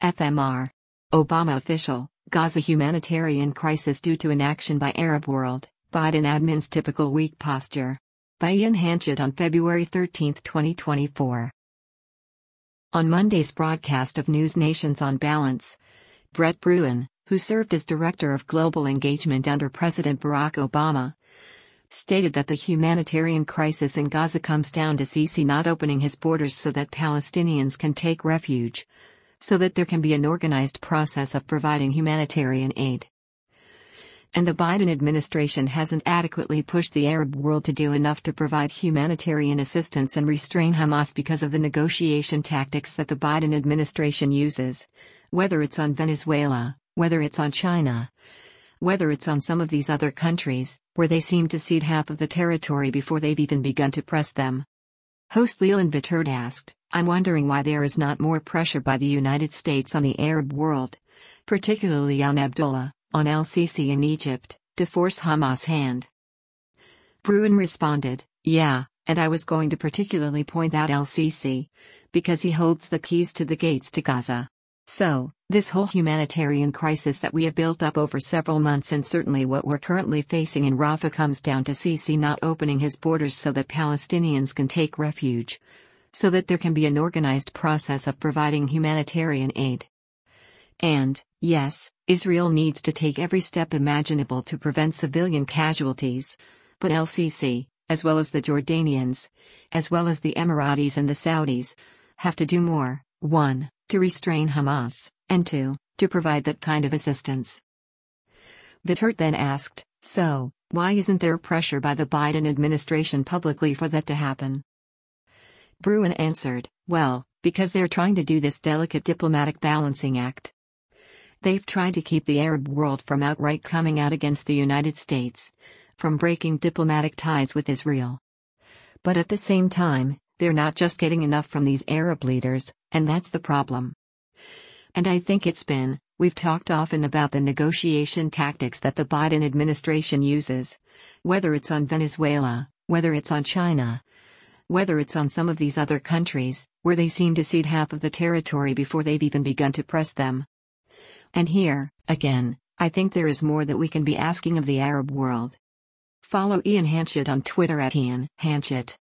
FMR. Obama official, Gaza humanitarian crisis due to inaction by Arab world, Biden admin's typical weak posture. By Ian Hanchett on February 13, 2024. On Monday's broadcast of News Nation's On Balance, Brett Bruen, who served as Director of Global Engagement under President Barack Obama, stated that the humanitarian crisis in Gaza comes down to Sisi not opening his borders so that Palestinians can take refuge, so that there can be an organized process of providing humanitarian aid. And the Biden administration hasn't adequately pushed the Arab world to do enough to provide humanitarian assistance and restrain Hamas because of the negotiation tactics that the Biden administration uses, whether it's on Venezuela, whether it's on China, whether it's on some of these other countries, where they seem to cede half of the territory before they've even begun to press them. Host Leland Vittert asked, "I'm wondering why there is not more pressure by the United States on the Arab world, particularly on Abdullah, on El-Sisi in Egypt, to force Hamas' hand." Bruen responded, "Yeah, and I was going to particularly point out El-Sisi, because he holds the keys to the gates to Gaza. So, this whole humanitarian crisis that we have built up over several months and certainly what we're currently facing in Rafah comes down to Sisi not opening his borders so that Palestinians can take refuge, so that there can be an organized process of providing humanitarian aid. And, yes, Israel needs to take every step imaginable to prevent civilian casualties, but El-Sisi, as well as the Jordanians, as well as the Emiratis and the Saudis, have to do more, 1. to restrain Hamas, and 2. to provide that kind of assistance." Vittert then asked, "So, why isn't there pressure by the Biden administration publicly for that to happen?" Bruen answered, "Well, because they're trying to do this delicate diplomatic balancing act. They've tried to keep the Arab world from outright coming out against the United States, from breaking diplomatic ties with Israel. But at the same time, they're not just getting enough from these Arab leaders, and that's the problem. And I think we've talked often about the negotiation tactics that the Biden administration uses, whether it's on Venezuela, whether it's on China, whether it's on some of these other countries, where they seem to cede half of the territory before they've even begun to press them. And here, again, I think there is more that we can be asking of the Arab world." Follow Ian Hanchett on Twitter @IanHanchett.